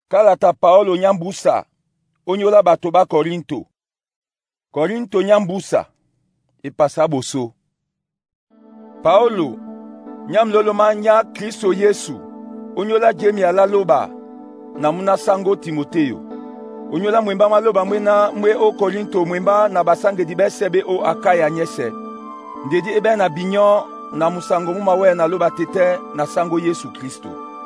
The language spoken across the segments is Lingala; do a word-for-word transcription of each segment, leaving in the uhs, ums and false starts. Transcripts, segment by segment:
Kalata Paolo nyambusa onyola bato ba Korinto. Korinto nyambusa epasa boso. Paolo nyamloloma nya Kristo Yesu onyola jemi ala loba na muna sango Timoteo. Onyola mwemba maloba mwena mwe o Korinto mwemba na basange di besebe o Akaya nyese. Ndedi ebe na binyo na musango mumawe na loba tete na sango Yesu Kristo.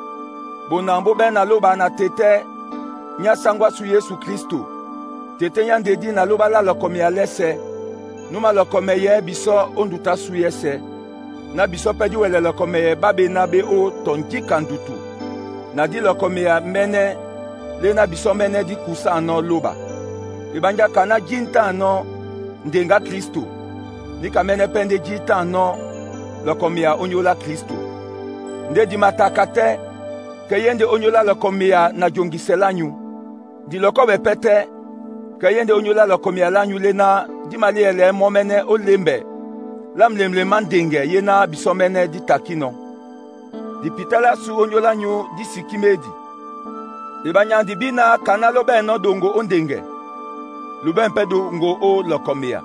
Bonambo ben na loba na tete nya sangwa su Yesu Kristo. Tete nya ndedi na loba la lokome ya lese. Numa lokome ye biso onduta su yese. Na biso pedi wele lokome ye babe na be o tonki kandutu. Na di lokome ya mene le na biso mene di kusa ano loba. Ibanja kana jinta ano ndenga Kristo. Nika mene pende jinta ano lokome ya onyola Kristo. Nde di matakate kayende onyola lokome ya na jongisela nyu. Di lokobe pete kayende onyola lokome ya lanyu le na di mali ele momene o lembe. Lam lemle mandenge yena biso mene di takino. Di pitala su onyola nyu di sikimedi. Ibanya di bina kana lobe no dongo ondenge. Luben pedo ngo o lokomea.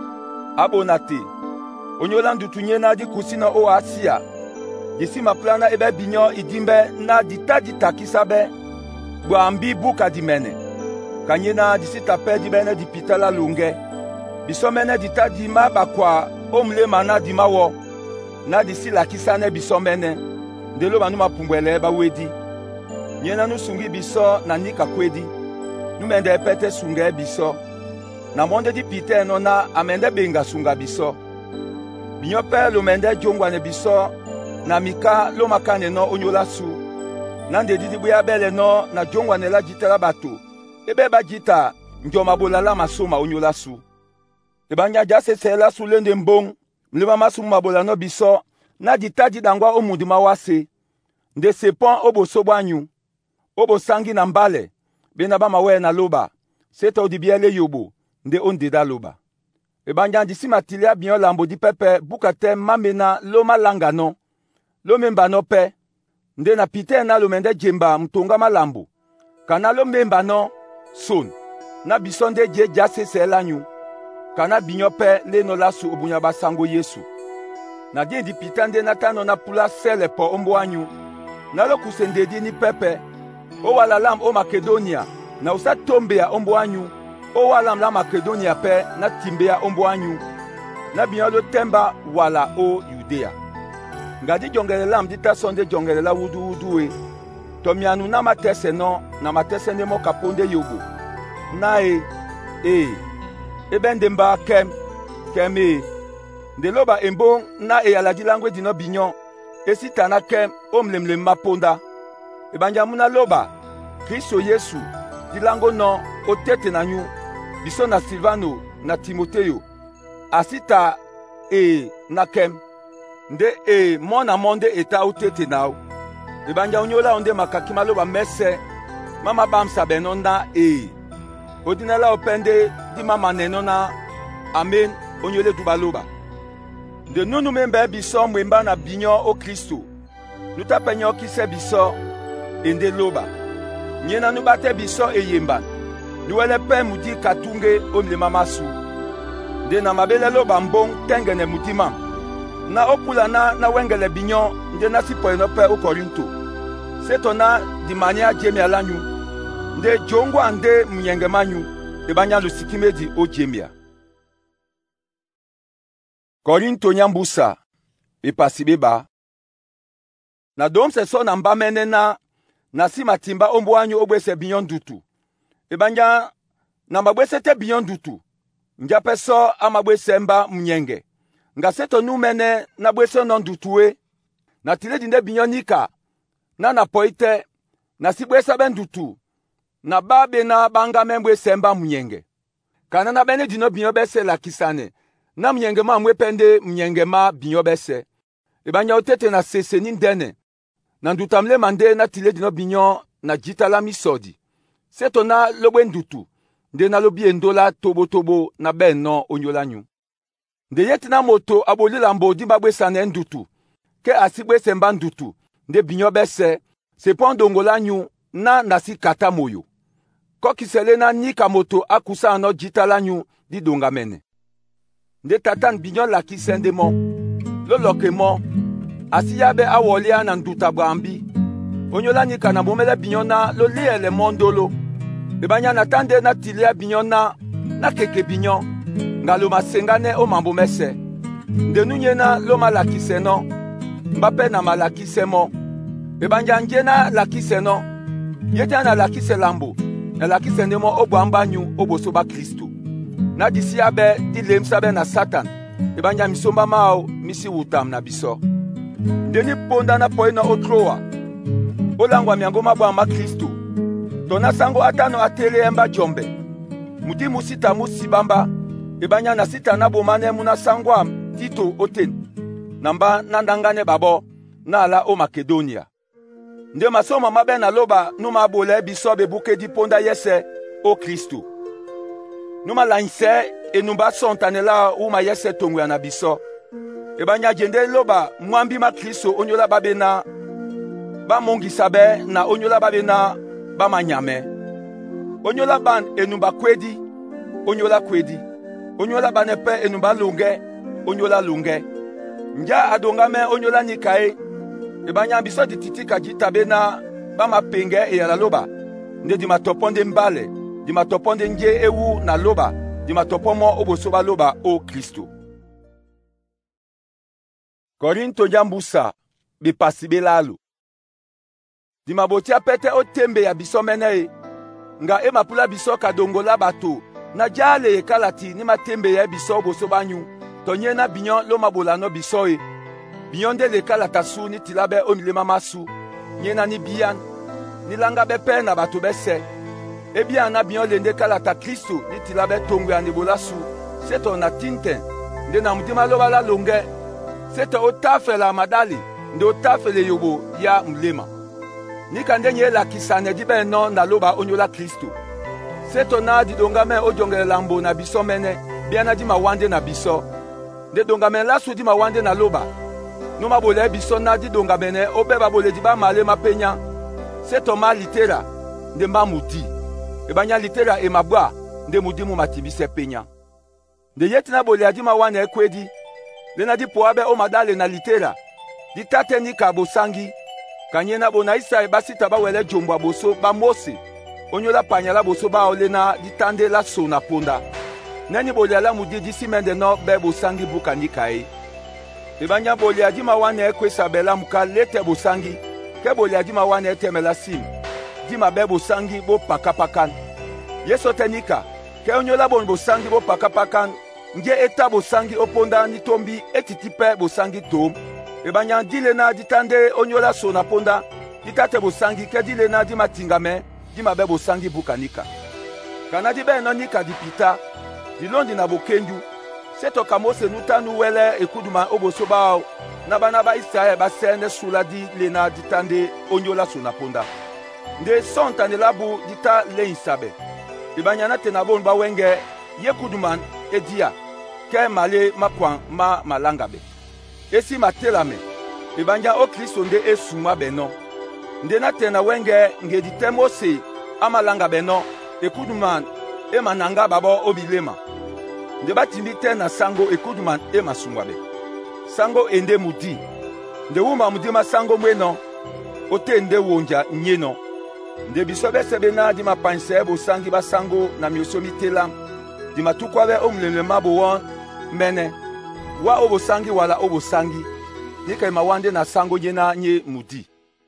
Abo nati. Onyola ndutunye na di kusina o asia. Disi ma plana ebe binyo idimbe na dita dita kisabe. Bwa ambi buka di mene. Kanye na disi tape di bene di pitala lunge. Biso mene dita di ma bakwa omle mana di mawo. Na disi la kisane biso mene. Ndelo manuma pungwele ba wedi. Nyena nu sungi biso na nika kwedi. Numende pete sunga biso. Na monde di pite no na amende benga sunga biso. Binyo pe lumende jongwane biso. Na mika lo makane no onyola su. Nande didi buya bele no na jongwane la jitela bato. Ebe ba jita njoma bolala masoma onyola su. Eba nya jase se la su lende mbong. Mlema masu mabola no biso. Na dita didangwa omundi mawase. Nde sepon obo sobwanyu. Obo sangi na mbale. Bena ba mawe na loba. Seta odibiele yobo. Nde ondeda loba. Eba nya disi matilia binyo lambo di pepe. Bukate mamena loma langa no. Lomemba no pe. Nde na pite na lomende jemba mtonga malambo. Kana lomemba no son. Na bisonde je jase se lanyu. Kana binyo pe le no lasu obunya basango Yesu. Na die di pitande na tano na pula sele po ombo anyu. Na lo kusende di ni pepe. O wala lam o Makedonia. Na usa tombe ya ombo anyu. O wala la Makedonia pe na timbe ya ombo anyu. Na binyo lo temba wala o Judea. Ngadi jongele lam dita sonde jongele la wudu wudu we. Tomianu na matese no, na matese ne mo kaponde yogo. Na e, e, eben demba kem, kem e. De loba embon na e aladi langwe di no binyon. Esi tana kem, omlemle maponda. Ebanja muna loba, Kristo Yesu, di lango no, otete na nyu. Biso na Silvano, na Timoteo. Asita e na kem. Nde e mona monde eta utete nao. Ebanja onyola onde makakima loba mese. Mama bamsa benonda e. Odinela opende di mama nenona. Amen onyole dubaloba. Nde nunu membe biso mwemba na binyo o Kristo. Nuta penyo kise biso ende loba. Nyena nubate biso e yemban. Nuwele pe mudi katunge omle mamasu. Nde na mabele loba mbong tengene mutima. Na opula na na wengele binyon nde nasi po enope o Korinto. Seto na di mania jemi alanyu. Nde jongwa nde mnyenge manyu. Ebanya lusikimedi o jemia. Korinto nyambusa. Epasibeba. Na domse so na mbamene na nasi matimba ombo anyu obwese binyon dutu. Ebanya na mabwese te binyon dutu. Njape so amabwese mba mnyenge. Nga seto nu mene na bwese non dutuwe. Na tile dinde binyonika. Na na poite. Na si bwese ben dutu. Na babe na banga membwe semba mnyenge. Kana na bene dino binyobese la kisane. Na mnyenge ma mwepende mnyenge ma binyobese. Ebanya otete na sese nindene. Na ndutamle mande na tile dino binyon na jita la misodi. Seto na lobwe ndutu. Nde na lobi endola tobo tobo na ben no onyola nyu. Nde yeti na moto aboli lambo di bagwe sane ndutu. Ke asigwe semba ndutu. Nde binyo bese. Sepon dongola nyu na nasi kata moyo. Kokisele na nika moto akusa ano jitala nyu di dongamene. Nde tatan binyon laki sende mo. Loloke mo. Asiyabe awolia na nduta bambi. Onyola nika na momele binyon na lo liele mondolo. Ebanya na tande na tilia binyon na na keke binyon. Nga lo masengane o mambo mese. Nde nunye na lo malakise no. Mbape na malakise mo. Ebanya nje na lakise no. Yeta na lakise lambo. Na lakise nemo obo ambanyu obo soba Kristo. Na disi abe di lemsabe na Satan. Ebanya misomba mao misi wutam na biso. Deni ponda na poe na otroa. Olangwa miangoma bwa ma Kristo. Tona sango atano atele emba jombe. Muti musita musibamba. Ebanya na sita na bomane muna sangwa tito oten. Namba nandangane babo na ala o Makedonia. Nde masoma mabe na loba numa bole biso be buke di ponda yese o Kristo. Numa lainse e numba sontanela uma yese tongwe na biso. Ebanya jende loba mwambi ma Kristo onyola babe na ba mongi sabe na onyola babe na ba manyame. Onyola ban enumba kwedi, onyola kwedi. Onyola banepe enumba lunge, onyola lunge. Nja adongame onyola nikae. Ebanya biso di titika jitabe na ba mapenge e ya loba. Nde di matoponde mbale, di matoponde nje ewu na loba, di matopomo obosoba loba o Kristo. Korinto jambusa bipasibe lalo. Di mabotia pete o tembe ya biso mene nga ema pula biso kadongola bato na jale e kalati ni matembe ya biso bosoba nyu tonye na binyon lo mabola no biso e binyon de le kalata su ni tilabe o milema masu nyena ni biyan ni langa be pe na bato bese e biyan na binyon lende kalata Kristo ni tilabe tongwe anibola su seto na tinten nde na mutima lo bala longe seto otafela madali nde otafele yobo ya mlema ni kande nye la kisane dibe no na loba onyola Kristo. Seto na di dongame o jongele lambo na biso mene, biana di mawande na biso. De dongame la su di mawande na loba. Numa bole biso na di dongamene o beba bole di ba male ma penya. Seto ma litera, nde ma mudi. E banya litera e mabwa, nde mudi mu matibise penya. De yetina bole adi mawane e kwedi. De na di poabe o madale na litera. Di tate ni kabo sangi. Kanyena bona isa e basita ba wele jombo boso ba Mose. Onyola panyala boso ba olena ditande la sona ponda. Nani bolia la mudi disi mende no bebo sangi buka nikai. Ebanya bolia di mawane ekwe sabela muka lete bosangi. Ke bolia di mawane temela sim. Di ma bebo sangi bo pakapakan. Yeso tenika. Ke onyola bon bosangi bo pakapakan. Nge eta bosangi oponda nitombi etitipe bosangi tom. Ebanya dile na ditande onyola sona ponda, ditate bosangi ke dile na di matingame, di mabe bosangi bukanika. Kana di be no nika di pita, di londi na bokenju, seto kamose nutanu wele ekuduma obosoba na banaba Israel basene sula di lena ditande onyola sona ponda. Nde sontane labu dita le isabe. Ebanya na tenabon ba wenge yekuduman edia, ke male makwan ma malangabe. Esi matelame, ebanja o Kristo nde esuma beno. Nde na tena wenge nge ditemo se amalanga beno, ekuduman ema nanga babo obilema. Nde batimbi tena sango ekuduman ema sungwabe. Sango ende mudi. Nde wuma mudima sango mweno, ote nde wonja nyeno. Nde bisobe sebe na di mapanse bo sangi ba sango na miosomi telam. Di matukwabe omlelema bo won mene. Wa obo sangi wala obo sangi. Nika imawande na sango jena nye mudi.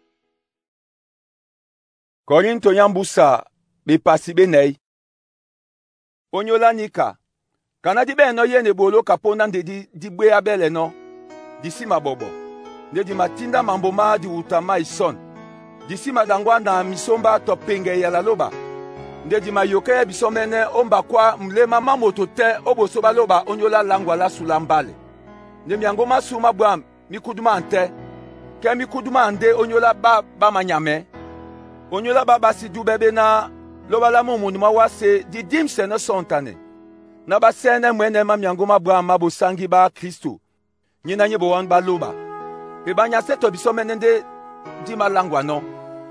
Korinto nyambusa bipasibe nei. Onyola nika. Kana di be no yene bolo kapona nde di, di bwe abele no. Di sima bobo. Nde di matinda mamboma di utama ison. Di sima dangwa na misomba topenge ya la loba. Nde di mayoke bisomene omba kwa mlema mamoto te obo soba loba onyola langwa la sulambale. Nde miangoma suma bwam mikuduma ante. Ke mikuduma ande onyola ba ba manyame. Onyola ba basi du bebe na loba la mumunuma wase di dimse na sontane. Na ba sene mwene ma miangoma bwam mabo sangi ba Kristo. Nyina nyebo wan ba loba. E banya seto bisomene nde di malangwa no.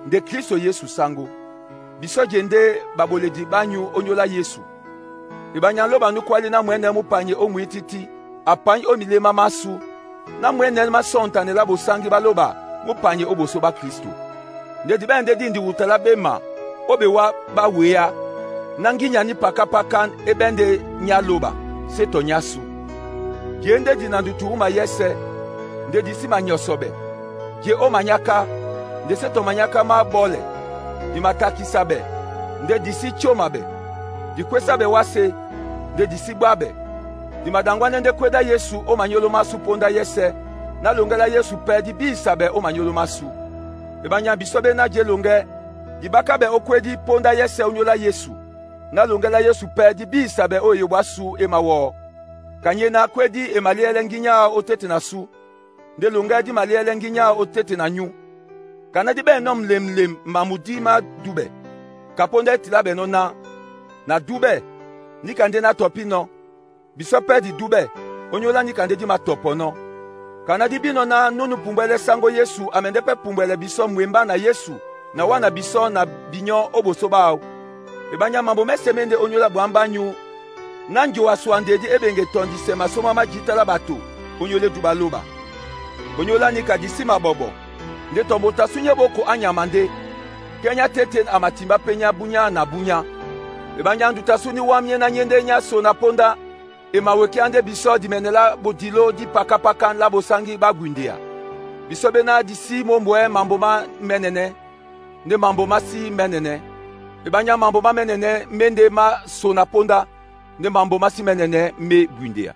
nde Kristo Yesu sango. Biso jende baboledi banyu onyola Yesu. Ibanya loba nukwali na mwene mupanye omwititi, apanye omilema masu, na mwene masontane la bosangi baloba, mupanye oboso ba Kristo. Nde dibende dindi wutala bema, obewa ba wea, nanginya ni paka pakan ebende nyaloba, seto nyasu. Jende dinandutu uma yese, nde disi manyosobe. Je o manyaka, nde seto manyaka ma bole, di mataki sabe, nde disi chomabe, di kwesabe wase, nde disi babe, di madangwane nde kweda Yesu o manyolo masu ponda yese, na longela Yesu pe di bi sabe o manyolo masu. Ebanya bisobe na jelonge, di bakabe o kwedi ponda yese onyola Yesu, na longela Yesu pe di bi sabe o yewasu emawo. Kanye na kwedi emaliele nginya o tete na su, nde longa di maliele nginya o tete na nyu. Kana di be nom lem lem mamudi ma dube. Kaponde tilabe no na, na dube, ni kande na topi no. Bisope di dube, onyola ni kande di ma topo no. Kana di bino na nunu pumbele sango Yesu amendepe pumbele biso mwemba na Yesu, na wana biso na binyo oboso bao. Ebanya mambo mesemende onyola bwambanyu, nanjo aswandedi ebenge tondi sema soma majitala bato, onyole dubaloba. Onyola ni kadisi mabobo, nde tombota sunye boko anyamande, kenya tete amatimba penya bunya na bunya. Ebanya nduta suni wamye na nyende nyaso na ponda, ema weke ande biso di menela bodilo di paka pakan la bosangi bagwindia. Biso bena disi mombwe mamboma menene, nde mamboma si menene. Ebanya mamboma menene mende ma so na ponda, nde mamboma si menene me gwindia.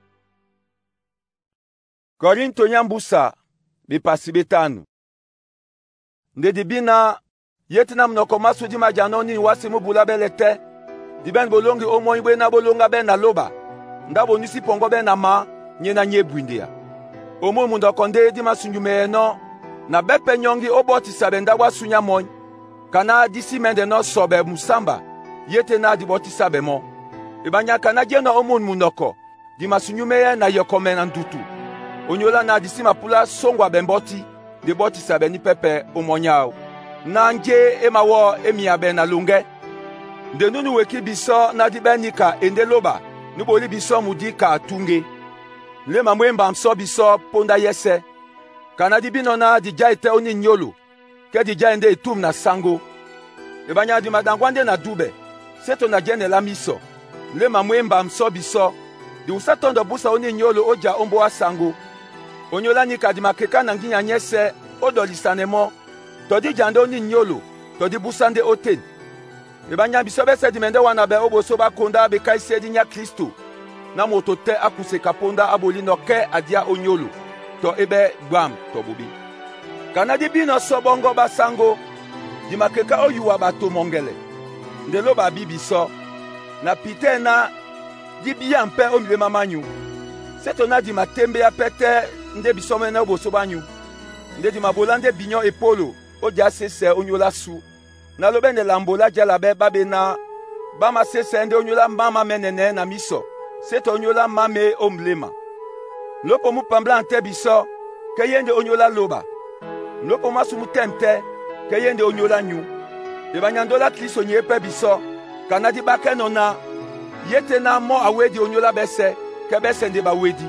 Korinto nyambusa bipasi betanu. Nde dibina yetina mnoko masu di majanoni wasi mubula belete, diben bolongi omo ibe na bolonga be na loba. Ndabo nisi pongo be na ma, nye na nye bwindia. Omo mundo konde di masunjume no, na bepe nyongi oboti sabe ndawa sunya moy, kana disi mende no sobe musamba, yete na di boti sabe mo. Ibanya kana jena omo mundoko, di masunjume na yokome na ntutu. Onyola na disi mapula songwa bemboti, di boti sabe ni pepe omonyao. Na nje emawo emiabe na lunge. Nde nunu weki biso na di benika ende loba, nuboli biso mudi ka tunge. Le mamwemba mso biso ponda yese. Kana di binona di jaite oni nyolo, ke di jaende itum na sango. Ebanya di madangwande na dube, seto na jene la miso. Le mamwemba mso biso, di usatondo busa oni nyolo oja ombo wa sango. Onyola nika di makeka na nginya nyese, odolisanemo, todi jande oni nyolo, todi busande oten. Ebanya bisobe se di mende wana be oboso ba konda be kaise di nya Kristo. Na moto te akuse kaponda aboli no ke adia onyolo. To ebe gbam to bobi. Kana di bino sobongo basango, di makeka oyuwa bato mongele. Ndelo ba bibiso, na pite na di biya mpe omile mamanyu. Seto na di matembe ya pete nde bisome na oboso banyu. Nde di mabolande binyo epolo, odia sese onyola su. Na lobe ne lambola jalabe babe na bama sese nde onyola mama menene na miso. Seto onyola mame omlema. Lopo mu pambla ante biso, ke yende onyola loba. Lopo masu mu temte, ke yende onyola nyu. Ebanyandola Kristo nyepe biso, kanadi bake nona, yete na mo awedi onyola bese, ke bese nde ba wedi.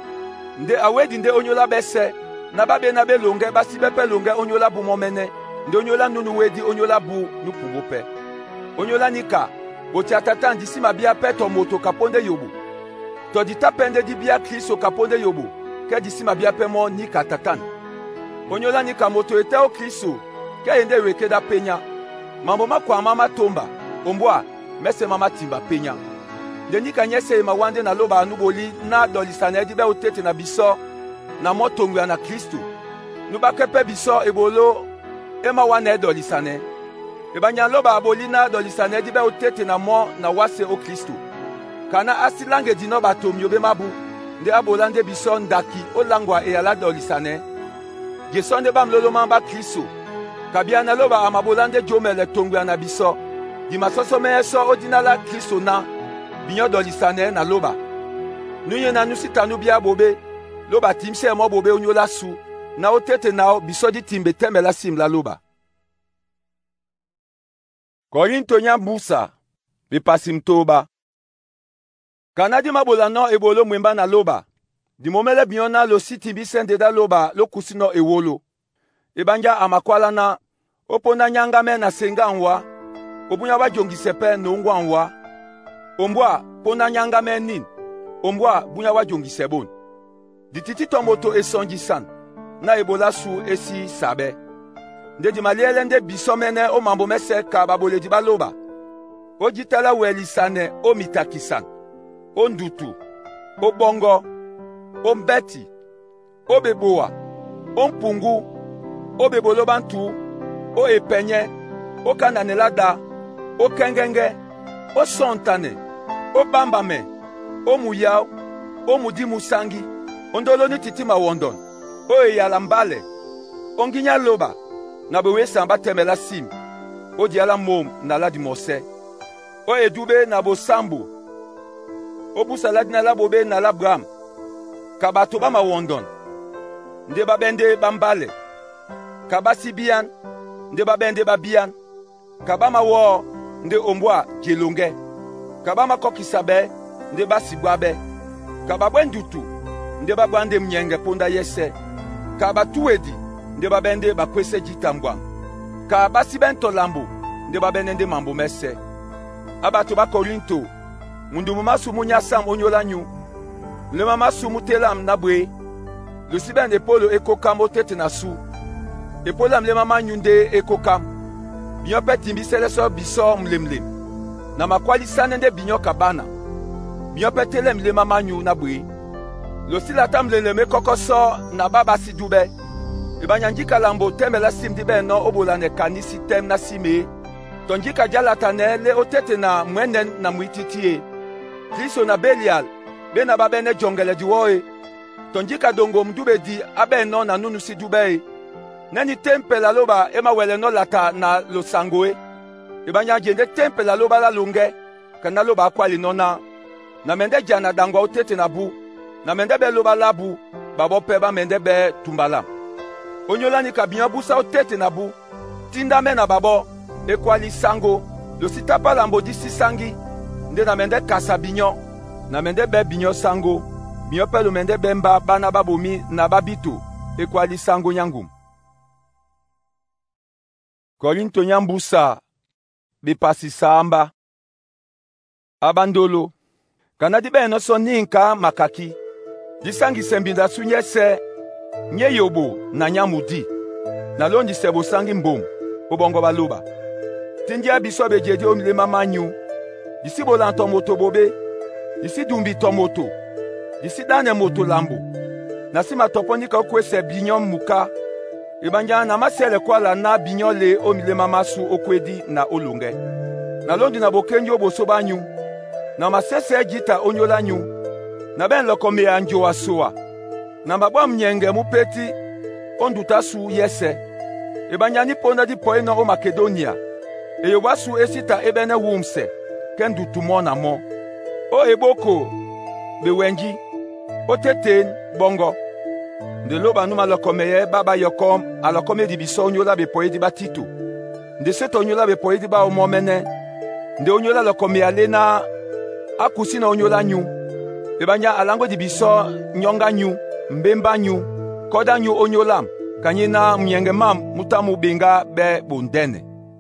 Nde awedi nde onyola bese, na babe na be longe basi bepe longe onyola bu momene, nde onyola nunu wedi onyola bu nupu pe. Onyola nika, oti atatan disi mabia peto moto kaponde yobu. To di tapende di bia Kristo kaponde yobu, ke disi mabia pe mo nika tatan. Onyola nika moto ete o Kristo, ke yende weke da penya. Mambo makwa mama tomba, ombwa, mese mama timba penya. Nde nika nyese ma wande na loba anuboli na dolisane di be otete na biso, na motongwa na Kristo. Nuba kepe biso ebolo, ema wane dolisane. Ebanya loba aboli na dolisane di be otete na mo na wase o Kristo. Kana asilange dino bato myobe mabu, nde abolande biso ndaki o langwa e ala dolisane. Gesonde bam lolo mamba Kristo. Kabia na loba amabolande jomele tongwa na biso. Di masoso meyeso odinala Kristo na, binyo dolisane na loba. Nuye na nusita nubia bobe, loba timse mo bobe onyola su, na otete na biso di timbe temela sim la loba. Korinto nyambusa bipasi mtoba. Kanadi mabola no ebolo mwemba na loba. Di momele biona lo siti bisende da loba lo kusino ewolo. Ebanja amakwala na opona nyangame na senga nwa. Obunya wa jongi sepe no ngwa nwa. Ombwa pona nyangame nin. Ombwa bunya wa jongi sebon. Di titi tomoto esonji san. Na ebola su esi sabe. Nde di maliele nde bisomene o mambo mese ka babole di baloba. O jitala welisane o mitakisan. O ndutu. O bongo. O mbeti. O beboa. O mpungu. O bebolobantu. O epenye. O kananelada. O kengenge. O sontane. O bambame. O muyao. O mudimu sangi. Ondolo ni titima wondon. O eyalambale. O nginya loba. Na bewe samba temela sim. O diala mom na la di mose. O edube na bo sambo. O busaladi na la bobe na la bram. Kabato ba ma wondon. Nde babende bambale. Kabasi bian. Nde babende babian. Kabama wo. Nde ombwa jelonge. Kabama kokisabe. Nde basibwabe. Kababwendutu. Nde babwande mnyenge ponda yese. Kabatuedi. Nde babende bakwese jitambwa. Ka basi bento lambo. Nde babende nde mambo mese. Abato ba Korinto. Mundu mumasu munya sam onyola nyu. Le mamasu mutelam nabwe. Le siben de polo ekokam otete na su. Epolam le mama nyunde ekokam. Binyo peti mbisele so biso mlemlem. Na makwali sanende binyo kabana. Binyo petelem le mama nyu nabwe. Lo sila tam le leme kokoso na baba si dube. Ibanyanjika lambo teme la sim dibe no obolane kanisi tem na sime. Tonjika jalatane le otete na mwenen na mwititie. Kristo na Belial, be na babene jongele diwoe. Tonjika dongo mdube di abe no na nunu si dube. Neni tempe la loba ema wele no lata na lo sangoe. Ibanyanjende tempe la loba la lunge. Kana loba akwali nona. Na mende jana dangwa otete na bu. Na mende be loba labu. Babo peba mende be tumbala. Onyola ni kabinya busa otete na bu. Tinda me na babo. Ekwali sango. Lo sitapa lambo disi sangi. Nde na mende kasa binyo. Na mende be binyo sango. Binyo pe lo mende bemba bana babomi na babito. Ekwali sango nyangum. Korinto nyambusa. Bipasi samba. Abandolo. Kanadi be no so ninka makaki. Disangi sembinda sunye se. Nye yobo na nyamudi. Na londi sebo sangi mbom. Obongo baluba. Tindi abiso be jedi omile mamanyu. Disi bolan tomoto bobe. Disi dumbi tomoto. Disi dane moto lambo. Nasima toponi ka kwese binyon muka. Ibanja na masele kwa la na binyon le omile mamasu okwedi na olunge. Na londi na bokenji obo sobanyu. Na masese jita onyola nyu. Na ben lokome anjo asoa. Na mabwa mnyenge mupeti onduta su yese. Ibanja ni ponda di poe no o Makedonia. E yobasu esita ebene wumse. Kendu tumo na mo. O eboko. Bewenji. O teten bongo. Nde loba numa lokomeye baba yokom. Alokome di biso onyola be poe di batito. Nde seto onyola be poe di ba omomene. Nde onyola lokome alena. Akusi na onyola nyu. Ebanya alango di biso nyonga nyu. Mbemba nyu. Koda nyu onyolam. Kanyina mnyenge mam mutamu binga be bondene.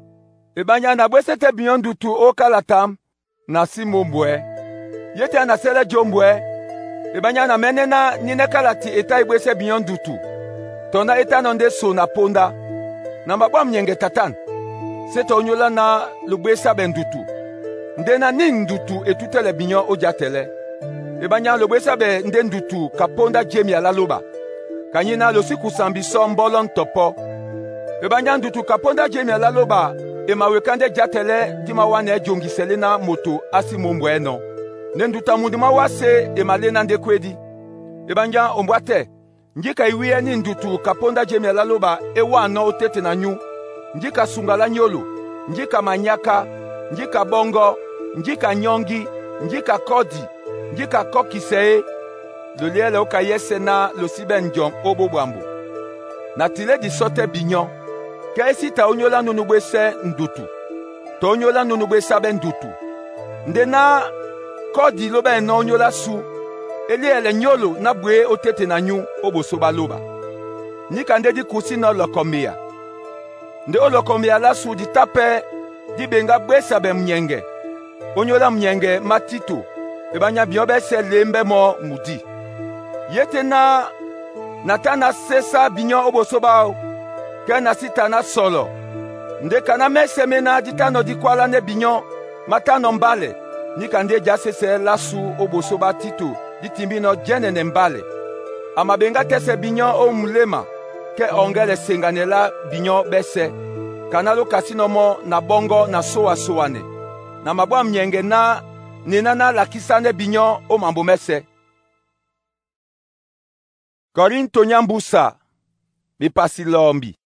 Ebanya na bwesete biyondutu o kalatam na simombwe. Yete na sele jombwe. Ebanya na menena nine kalati eta ibwese biyondutu. Tona eta nonde so na ponda. Na mbabwa mnyenge tatan. Seto onyola na lubwesa bendutu. Ndena nindutu etutele binyon ojatele. Ebanya lubwesa be ndendutu kaponda jemi ala loba. Kanyina lo siku sambiso mbolon topo. Ebanya ndutu kaponda jemi ala loba. Ema wekande jatele dima wane jongi selena moto asi mombweno. Nenduta mundima wase ema lena nde kwedi. Ebanya ombwate. Njika iwie ni ndutu kaponda jemi ala loba ewa no otete na nyu. Njika sungala nyolo. Njika manyaka. Njika bongo. Njika nyongi. Njika kodi. Njika kokisee. Loliele oka yese na losibe njom obo bwambu. Na tile di sote binyon. Ka esita onyola nunubwese ndutu. to onyola nunu besa ben dutu. Nde na kodi loba eno onyola su. Eli ele nyolo na bwe otete na nyu oboso baloba. Nika nde di kusi na lokomia. Nde olokomia la su di tape di benga bwesa be mnyenge. Onyola mnyenge matito. Ebanya biobe se lembe mo mudi. Yete na natana sesa binyo oboso bao. Ke na sita na solo. Nde kana mese mena ditano di kwala ne binyo matano mbale. Nika nde jase se la su oboso ba tito. Di timbi no jene ne mbale. Ama benga tese binyo o mulema. Ke ongele senganela binyo bese. Kanalo kasino mo na bongo na soa soane. Na mabwa mnyenge na ninana lakisane binyo o mambo mese. Korinto nyambusa. Bipasi lombi.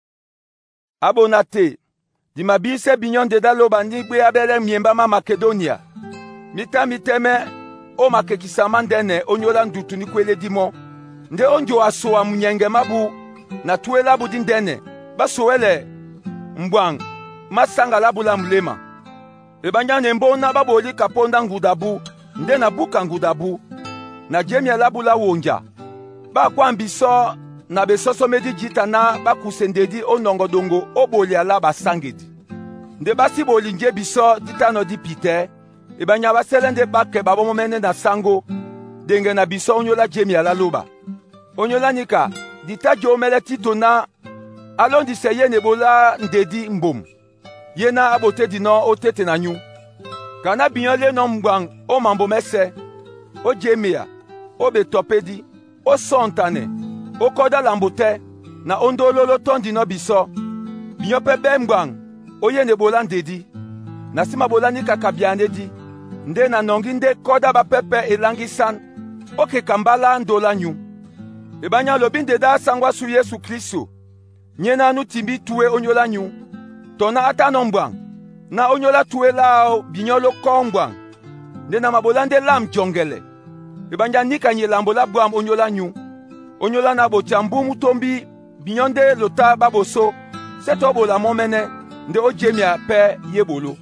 Abonate. Di mabise binyon deda loba nigwe abele miemba ma Makedonia. Mita miteme o makekisama ndene onyola ndutu ni kwele dimo. Nde onjo asoa mnyenge mabu na tuela budi ndene. Basowele mbwang masanga labula mlema. Ebanya nembo na baboli kaponda ngudabu. Nde na buka ngudabu. Na jemia labula wonja. Ba kwa mbiso na besoso medi jita na bakusendedi onongodongo oboli ala basangedi. Nde basi boli nje biso ditano di pite. Ebanya baselende bakke babo momene na sango. Denge na biso onyola jemi ala loba. Onyola nika dita jomele tito na alondi seye nebola ndedi mbom. Yena abote dino otete na nyu. Kana binyole no mbang o mambo mese. O jemia. O betopedi. O sontane. O koda lambote. Na ondololo tondi no biso. Binyope bembang. O ye nebola ndedi. Nasima bola nika kabiane di. Nde na nongi nde koda ba pepe elangi san. Oke kambala ndola nyu. Ebanya lobi ndeda sangwa su Yesu Kristo. Nyena nu timbi tuwe onyola nyu. Tona ata nombang. Na onyola tuwe lao binyolo kombang. Nde na mabola nde lam jongele. Ebanya nika nye lambola buam onyola nyu. Onyola na bochambu mutombi binyonde lota baboso. Seto bola momene nde ojemia pe yebolo.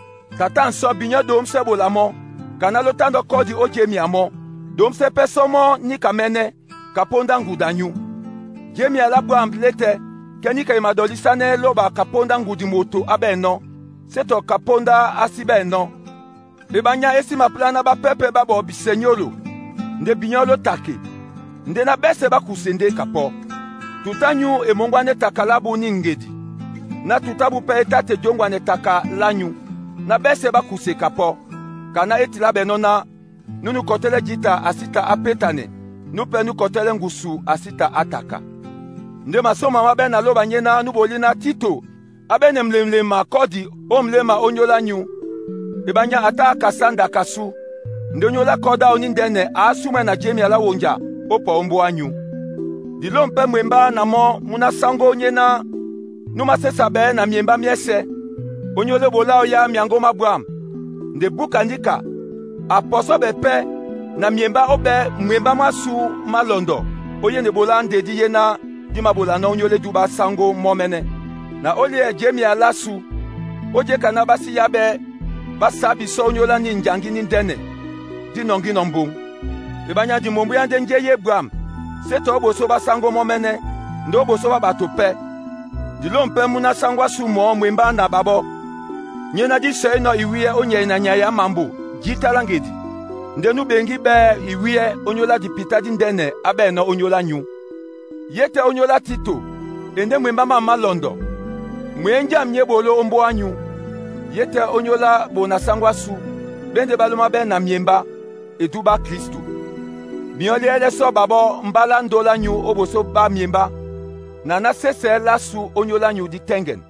Tatan so binyo domse bola mo. Kana lotando kodi ojemia mo. Domse pesomo nika mene. Kaponda ngudanyu. Jemia la buam lete. Kenika imadolisane loba kaponda ngudi moto abeno. Seto kaponda asibeno. Ebanya esi maplana ba pepe babo bisenyolo. Nde binyolo take. Nde na bese bakusende kapo. Tutanyu emongwane takalabu ni ngedi. Na tutabu pe etate jongwane taka lanyu. Na bese bakuse kapo. Kana eti la benona. Nunu kotele jita asita apetane. Nupe nu kotele ngusu asita ataka. Nde masoma mabe na loba nyena nubolina tito. Abene mlemlema kodi omlema onyola nyu. Ebanya ata kasanda kasu. Nde onyola koda onindene asume na jemi ala wonja. Opa ombo anyu. Dilompe mwemba na mo muna sango nyena. Numa sesa be na miemba miese. Onyole bola oya miango mabuam. Nde buka ndika. Aposo bepe na miemba obe mwemba masu malondo. Oye ne bola ndedi yena. Dima bola na onyole duba sango momene. Na olie jemi alasu. Oje kanabasi yabe. Basabi so onyola ni njangi ni ndene. Di nongi nombung. Ebanya di mombu yande nje yebram. Seto oboso basango momene. Ndo oboso babatope. Di lompe muna sangwa sumo mwemba na babo. Nyena di se no iwie onye na nyaya mambu. Jita langedi. Ndenu bengi be iwie onyola di pita di ndene abe no onyola nyu. Yete onyola tito. Ende mwemba mama londo. Mwenja mnyebolo ombo anyu. Yete onyola bona sangwa su. Bende baluma be na miemba. Etuba Kristu. Binyoli ele so babo mbala ndola nyu oboso ba miemba. Nana sese la su onyola nyu di tengen.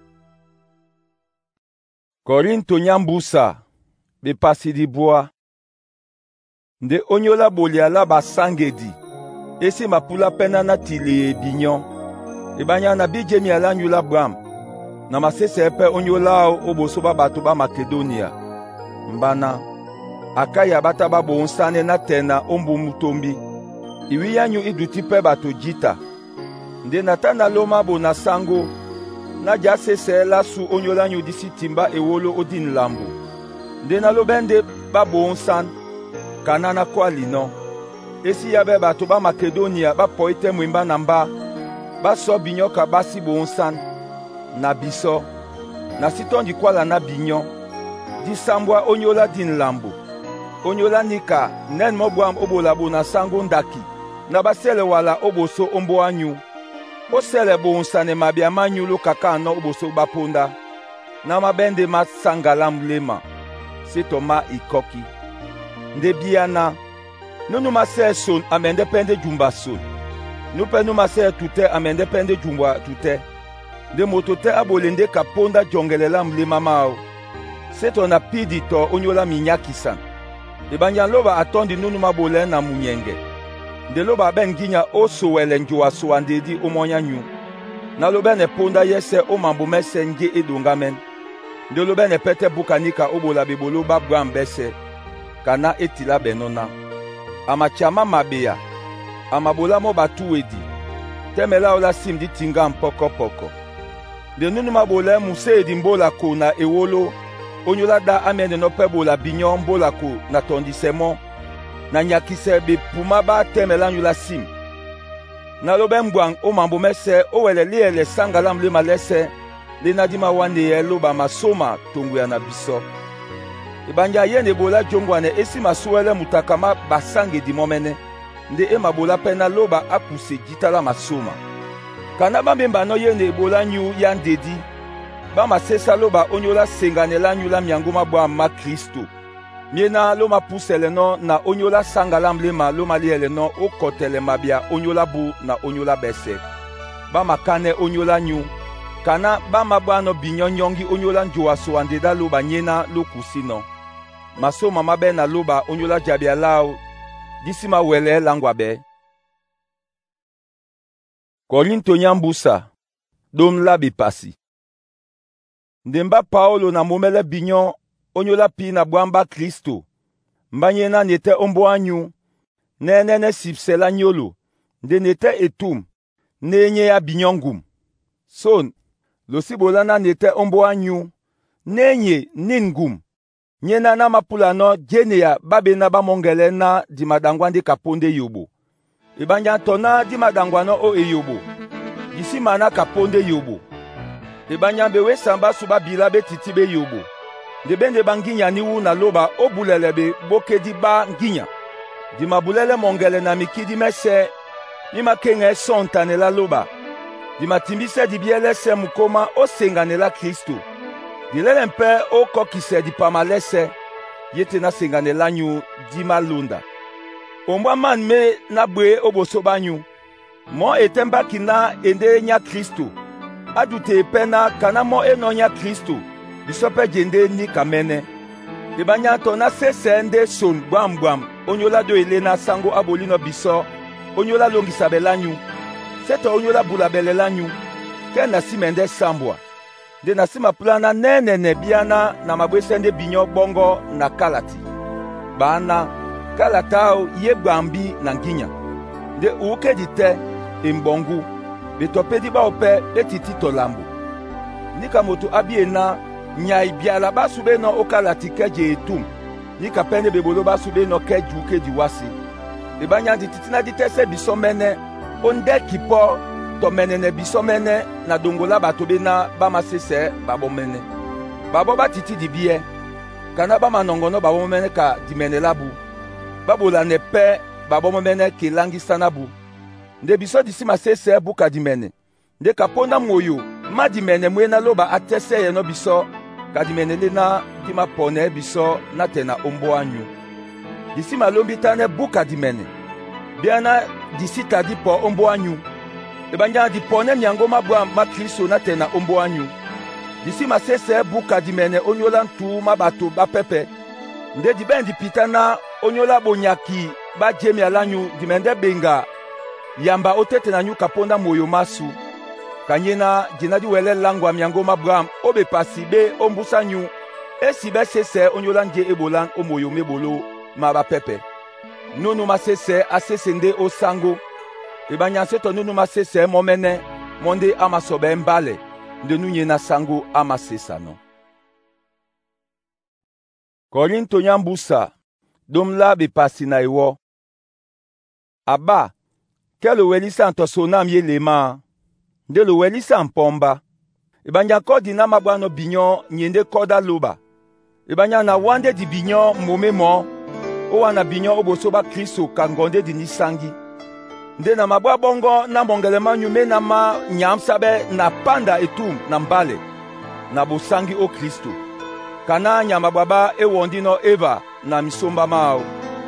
Korinto nyambusa. Bepasi di boa. Nde onyola boliala basangedi. Esi mapula pena na tile binyon. Ebanya na bijemi ala nyula bram. Na masese epe onyola oboso ba bato ba Makedonia. Mbana. Akaya bata babo onsane na tena ombu mutombi. Iwi yanyu iduti pe bato jita. Nde natana loma bo na sango. na ja sese la su onyola nyu disi timba ewolo odin lambu. Nde na lobende ba bon san, kanana kwa lino. Esi yabe bato ba Makedonia ba poite mwimba namba, ba so binyo ka basi bon san, na biso, na sitondi kwa la na binyo, di sambwa onyola din lambu. Onyola nika nen mobwam obolabo na sango ndaki, na basele wala oboso ombo anyu. Osele bon sane mabia manyu lo kaka no oboso baponda, na mabende ma sangalam lema, sito ma ikoki. Nde biana, nunu ma se son amende pende jumba son. Nupe nu ma se tute amende pende jumba tute. De motote abolende kaponda jongelelam lema mao. Sito na pidi to onyola minyakisan. Ibanyan loba atondi nunu ma bole na munyenge. De loba ben ginya oso wele njua suandedi omonya nyu. Na loba ne ponda yese o mambo mese nge edongamen. De loba ne pete bukanika obola bebolo babwa mbese. Kana etila benona. Ama chama mabeya. Ama bola mo batu wedi. Temela ola sim di tinga mpoko poko. De nunu ma bole muse edi mbola ko na ewolo. Onyola da amene no pebola binyo mbola ko na tondisemo. Na nyakise be puma ba temela nyula sim. Na lobe mbwang o mambo mese o wele liele sangalam le malese le nadima wande ye loba masoma tongu ya na biso. Ibanja yene bola jongwane esi masuele mutakama basange di momene nde ema bola pena loba apuse jitala masoma. Kana bambemba no yene bola nyu yandedi ba masesa loba onyola senganela nyula miangoma bwa ma Kristo. Miena loma pusele no na onyola sangalam lema loma liele no okotele mabia onyola bu na onyola bese. Ba makane onyola nyu. Kana ba mabano binyonyongi onyola njoa soandeda loba nyena lokusino. Maso mama be na loba onyola jabia lao. Disima wele langwa be. Korinto nyambusa. Dom labi pasi. Ndemba Paulo na momele binyon onyola pi na bwamba Kristo. Mbanyena nete ombo anyu. Nenene sipsela nyolo. Nde nete etum. Nenye ya binyongum. Son. Losibolana nete ombo anyu. Nenye ningum. Nyena na mapula no jene ya babe na ba mongele na di madangwande kaponde yobo. Ibanya tona di madangwano o e yobo. Disi mana kaponde yobo. Ibanya bewe samba suba bilabe titibe yobo. Debende banginya niwu na loba obulelebe boke di ba nginya. Di mabulele mongele na mikidi mese. Nima kenge sontane la loba. Di matimbise di biele se mukoma o sengane la Kristo. Di lele mpe o kokise di pamalese. Yete na sengane la nyu di malunda. Omba man me na bwe oboso banyu. Mo etemba kina ende nya Kristo. Adute pena kana mo eno nya Kristo. Bisope jende ni kamene. Ibanya tona sese nde son bwam bwam. Onyola do elena sango abolino biso. Onyola longi sabelanyu. Seto onyola bulabele lanyu. Kena simende sambwa. De nasima plana nene ne biana na mabwesende binyo bongo na kalati. Bana kalatao ye bambi na nginya. De uke dite imbongu. Betopedi ba ope etiti tolambu. Nika moto abiena nyai biala basube no okalati keje etum. Nika pende bebolo basube no keju uke diwasi. Ibanya dititina ditese bisomene. Onde kipo to menene bisomene na dongola batobe na bama sese babo mene. Babo batiti di biye. Kana bama nongono babo mene ka dimene labu. Babo la nepe babo mene ke langi sanabu. Nde biso disima sese buka dimene. Nde kaponda moyo ma dimene mwena loba atese ye no biso. Ka dimene le na dima pone biso na tena ombo anyu. Disima lombitane buka dimene. Biana disi tadi po ombo anyu. Ebanya di pone miangoma bwa ma Kristo na tena ombo anyu. Disi ma sese buka dimene onyola ntu mabato ba pepe. Nde di ben di pitana onyola bonyaki ba jemi alanyu dimende benga. Yamba otete na nyu kaponda moyo masu. Kanyena jinadi wele langwa miangoma bwa obe pasibe ombusa nyu. Esibe sese onyola nje ebolan omoyo mebolo ma ba pepe. Nunu masese asesende o sango. Ibanya seto nunu masese momene monde amasobe mbale. nde nu nye na sango ama sesa no. Korinto nyambusa dom la be pasi na iwo. Aba, ke lo welisa antosonam ye lema, nde lo welisa mpomba. Ibanya kodi na mabwano binyo nyende koda loba. Ibanya na wande di binyo mome mo, owa na binyo obosoba Kristo kangonde di nisangi. Nde na mabwa bongo na mongelema nyume na ma nyamsabe na panda etum na mbale, na bosangi o Kristo. Kana nyamababa ewondi no eva na misomba mao.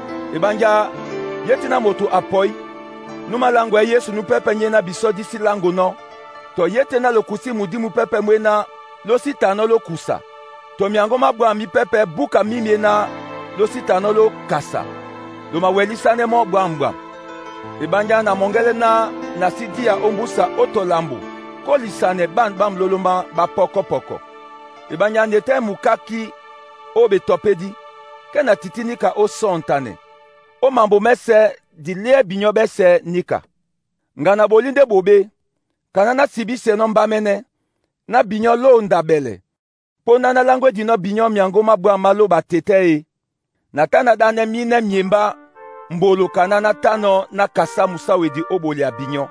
Ibanja yeti na moto apoi, numa lango e Yesu nu pepe nye na biso disi lango no. To yete na lokusi mudimu pepe mwena losita no lo kusa. To miango mabwa mi pepe buka mimie na losita no lo kasa. Loma welisa ne mo bwambwa. Ibanja na mongele na na sidia ombusa otolambu. Kolisane ban bam loloma ba poko poko. Ibanja nete mukaki obe topedi. Kena titinika o sontane. O mambo mese di lie binyo bese nika. Ngana bolinde bobe. Kana na sibise no mbamene. Na binyo lo ndabele. Po nana langwe di no binyo miango mabwa malo batete. Natana dane mine miemba. Mbolo kana na tano na kasa musawe di oboli abinyo.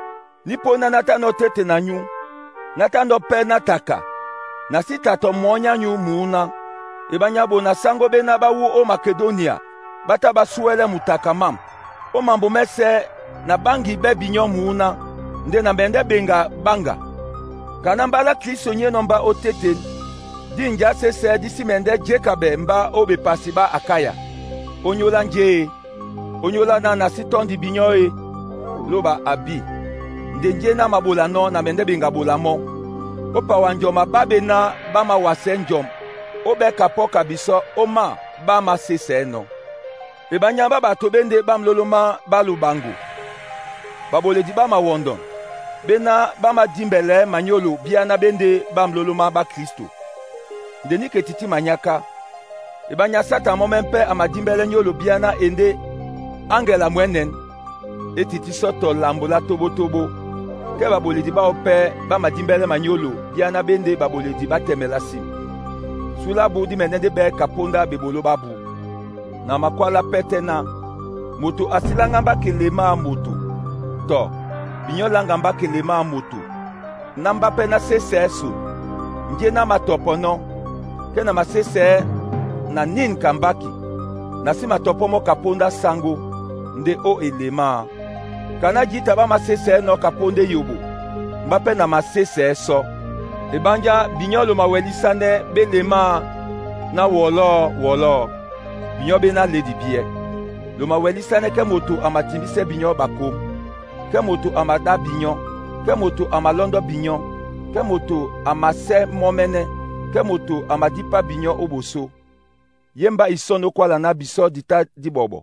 Nipo na natano tete na nyu. Natano pe na taka. Na sita to monya nyu muuna. Ibanyabo na sango be na bawu o Makedonia. Bata basuele mutaka mam. O mambo mese na bangi be binyo muuna. Nde na bende benga banga. Kana mbala Kristo nye nomba o tete. Di nja sese disi mende jekabe mba obe pasiba akaya. Onyola nje. Onyola na na sitondi binyoe loba abi ndenje na mabola no na mende benga bola mo opa wanjoma babe na bama wasenjom obe kapoka biso oma bama sese no ebanya baba to bende bam loloma balu bangu babole di bama wondon bena bama dimbele manyolo biana bende bam loloma ba Kristo ndeni ketiti manyaka ebanya sata momempe amadimbele nyolo biana ende Angela mwenen etiti soto lambola tobo tobo ke baboledi ba ope ba madimbele manyolo biana bende baboledi ba temela sim sula bodi menende be kaponda bebolo babu na makwala petena moto asilanga ba kelema moto to binyolanga ba kelema moto namba pe na seseso nje na matopono ke na masese na nin kambaki na sima topomo kaponda sango nde o elema kana jita ba masese no kaponde yobo mbape na masese so ebanja binyolo mawelisane belema na wolo wolo binyo be na ledi bie lo mawelisane ke moto amatimbise binyo bakom ke moto amada binyo ke moto amalondo binyo ke moto amase momene ke moto amadipa binyo oboso yemba isono kwala na biso dita dibobo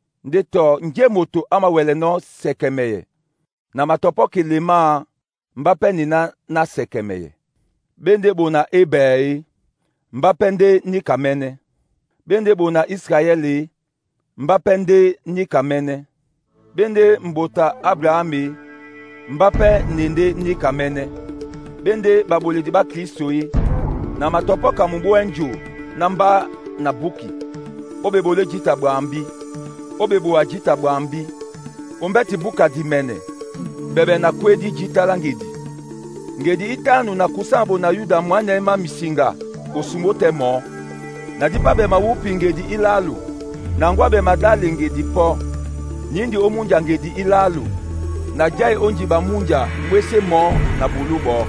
ndeto nje moto ama wele no sekemeye na matopo kelema mbape nina na sekemeye bende bona ebei mbape nde ni kamene bende bona Israeli mbape nde ni kamene bende mbota Abrahami mbape nende ni kamene bende babole di ba Kristo yi na matopo kamumbo enjo na mba na buki obebole jita bwambi obebo ajita bwambi ombeti buka di mene bebe na kwedi jita langedi ngedi itanu na kusambo na yuda mwane ma misinga osumote mo na dipa be ma wupi ngedi ilalu na ngwa be madali ngedi po nyindi omunja ngedi ilalu na jai onji ba munja mwese mo na bulubo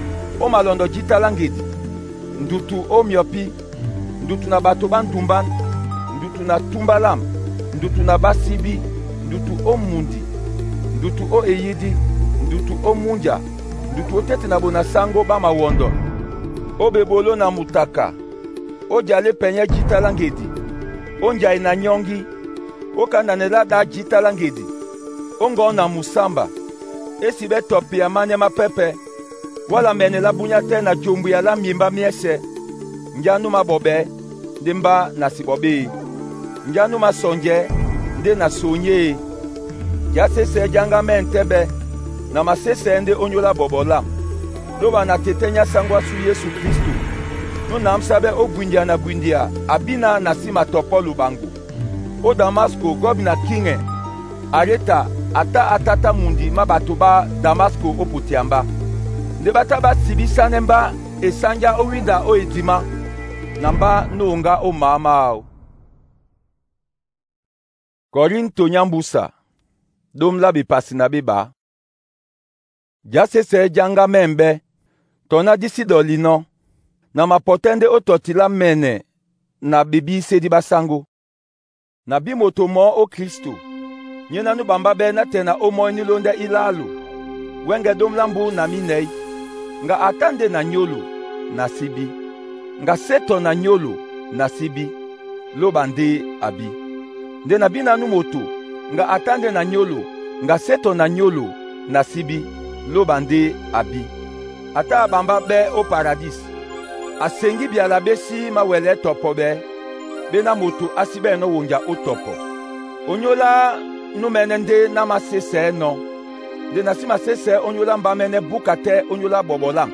o malondo jita langedi ndutu o miopi ndutu na bato bantumban ndutu na tumbalam ndutu na basibi ndutu o mundi ndutu o eyidi ndutu o munja ndutu o tete na bona sango ba mawondo o bebolo na mutaka o jale penye jita langedi o njai na nyongi o kananela da jita langedi o ngo na musamba esi be topi ya mane mapepe wala menela bunya te na jombu ya la miemba miese njanu mabobe ndimba na sibobe njanu masonje nde na sonye ya sese janga mentebe na masese nde onyola bobolam loba na tetenya sangwa su Yesu Kristu. No namsabe o gwindia na gwindia abina na sima topolu bangu. O Damasko gobi na kinge areta ata atata mundi mabatoba Damasko oputiamba. Debataba sibisa nemba esanja owinda o edima namba nonga o mama. Korinto nyambusa dom labi pasina biba. Jase se janga membe tona disi dolino na mapotende ototila mene na bibi sedi basango na bimoto mo o Kristo nyena nu bamba be na tena o mo ni londe ilalu wenge dom lambu na minei nga atande na nyolo na sibi nga seto na nyolo na sibi lobande abi nde na bina nu moto nga atande na nyolo nga seto na nyolo na sibi lobande abi ata bamba be o paradis asengi biala besi mawele topo be bena moto asibe no wonja o topo onyola no menende na masese no de nasima sese onyola mba mene bukate onyola bobolam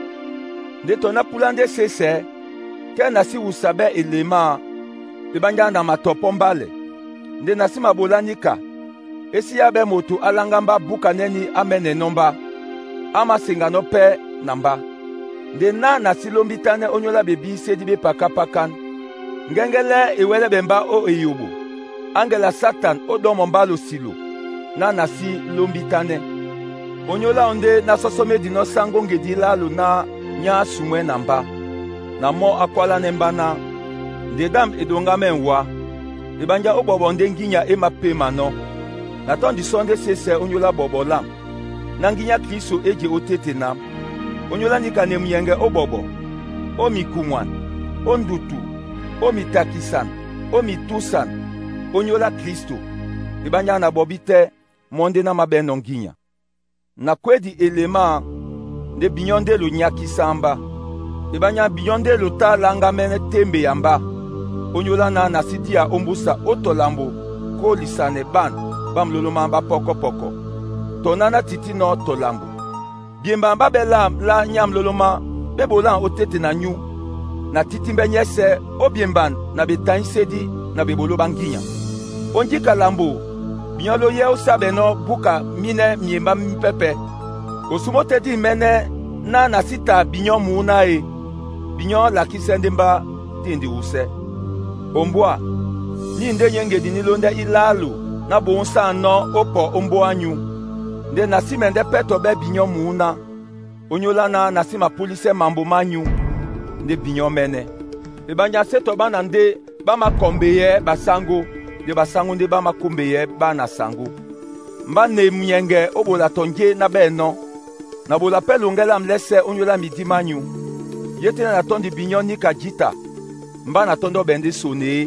de tona pulande sese ke nasi usabe elema de banja na matopo mbale de nasima bolanika esi ya be moto alangamba bukaneni amene nomba ama singano pe namba de na nasilombitane onyola bebi sedi be pakapakan ngengele iwele bemba o eyubu angela satan odomo mbalo silo na nasi lombitane onyola onde na sosome dino sango ngedi lalo na nya sumwe namba na mo akwala nemba na de dam edonga menwa de banja obobo nde nginya ema pema no na tondi sonde sese onyola bobolam na nginya Kristo eje otete nam onyola nika ne myenge obobo o mikumwan o ndutu o mitakisan o mitusan onyola Kristo ibanya na bobite monde na mabeno nginya na kwedi elema de binyonde lo nyakisamba ibanya binyonde lo talanga mene tembe yamba onyola na nasidia ombusa otolambo ko lisane ban bamloloma ba poko poko tonana titi no tolambo biemba babelam la nyam loloma bebolan otete na nyu na titi mbenyese obiemban na betan sedi na bebolo banginya onjika lambo binyolo ye osabeno buka mine miemba mpepe osumote di mene na nasita binyo muna e binyo la kisendemba tindi use ombwa ni nde nyenge dinilonde ilalu na bonsa no opo ombo anyu nde nasime nde peto be binyo muna onyola na nasima polise mambo manyu nde binyo mene e banya seto bana nde bama kombeye basango de basango nde bama kombeye bana sango mba ne myenge obola tonje na beno na bola pelongela mlese onyola midi manyu yete na tondi binyo ni kajita mba na tondo bende sone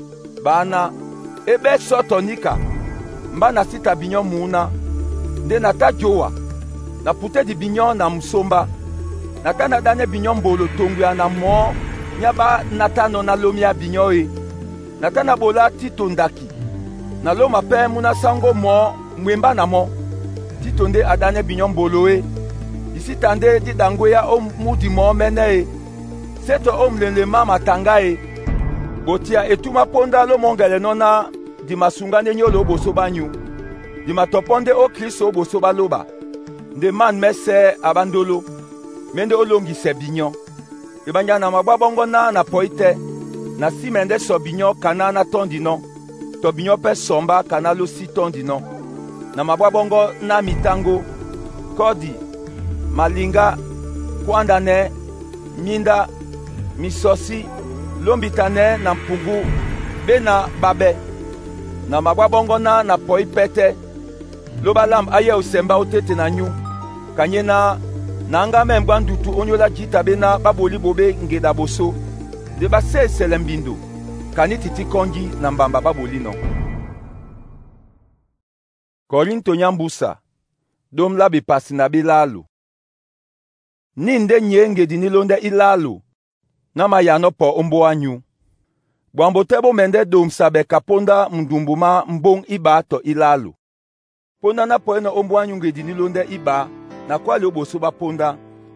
bana ebe sotonika mba na sita binyo muna nde nata jowa na pute di binyo na musomba nata na dane binyo mbolo tongu ya na mo nyaba nata no na lomi ya binyo e nata na bola tito ndaki na loma pe muna sango mo mwemba na mo tito nde adane binyo mbolo e isi tande di dango ya o mudi mo mene e seto o mlele mama tanga e botia etuma ponda lo mongele nona di masungane nyolo boso banyu di matoponde o Kristo boso baloba nde man mese abandolo mende olongi se binyo ibanya na mababongo na na poite na simende so binyo kana na tondino to binyo pe somba kana lo si tondino na mababongo na mitango kodi malinga kwandane minda misosi lombitane na mpugu bena babe na mababongo na na poipete lobalam aye osemba otete na nyu kanyena nanga memgba ndutu onyola jita bena baboli bobe ngeda boso de base selembindo kani titi kongi na mbamba baboli no Korinto nyambusa dom labi pasi na bilalu ninde nyenge dinilonde ilalu na mayano po ombo anyu bwambo tebo mende dom sabe kaponda mdumbuma mbong iba to ilalu ponda na poeno ombo anyu ngedi nilonde iba na kwali oboso ba ponda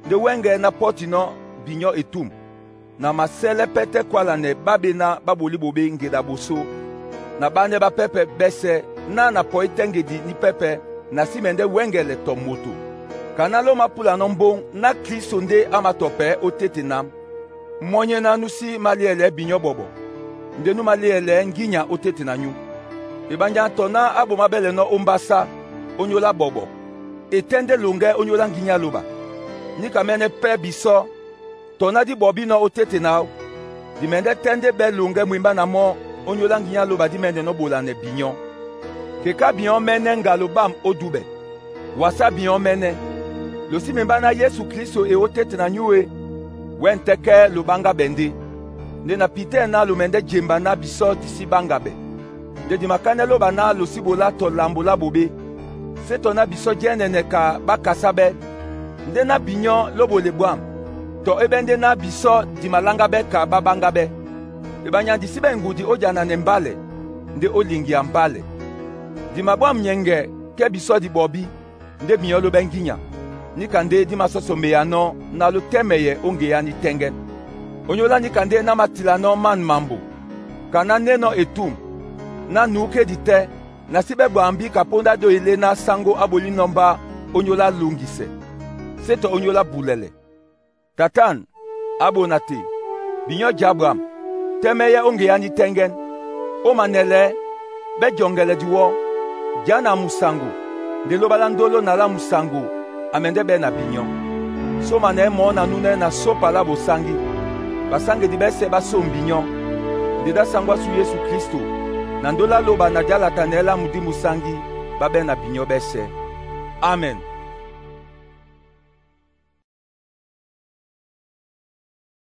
nde wenge na poti no binyo etum. Na masele pete kwala ne babe na baboli bobe ngeda boso. Na bane ba pepe bese na na poite ngedi ni pepe na simende wenge le tomoto. Kanalo mapula nombong na Kristo nde amatope otete nam. Monye na nusi maliele binyo bobo. Nde nu maliele nginya otete na nyu. Ebanja tona abo mabele no ombasa onyola bobo. Etende lunge onyola nginya loba. Nika mene pe biso tona di bobi no otete na. Di mende tende be lunge mwimba na mo onyola nginya loba di mende no bola ne binyo. Keka binyo mene ngalobam odube. Wasa binyo mene. Losi mwimba na Yesu Kristo e otete na nyue. Wenteke lubanga bendi. Nde na pite na lumende jemba na biso tisi bangabe. Nde di makane loba na losibola to lambola bobe. Se to na biso jenene ka bakasabe. Nde na binyo lobo lebwam. To ebende na biso di malangabe ka babangabe. Ebanya disibe ngudi ojana nembale. Nde olingi ambale. Di mabwam nyenge ke biso di bobi. Nde binyo lobe nginya. Nikande di masoso meyano na lo temeye onge ya ni tengen. Onyola nikande na matilano man mambo. Kana neno etum. Na nuke dite. Na sibe bambi kaponda do ile na sango aboli nomba onyola lungise. Seto onyola bulele. Tatan, abonate. Binyo jabram. Temeye onge ya ni tengen. O manele. Be jongele diwo. Jana musango. De lobalandolo na la musango. Amende be na binyo. So mane mo na nune na sopa la bosangi. Basange di bese baso mbinyo. Deda sangwa su Yesu Kristo. Nandola loba na jala tanela mudi musangi. Babe na binyo bese. Amen.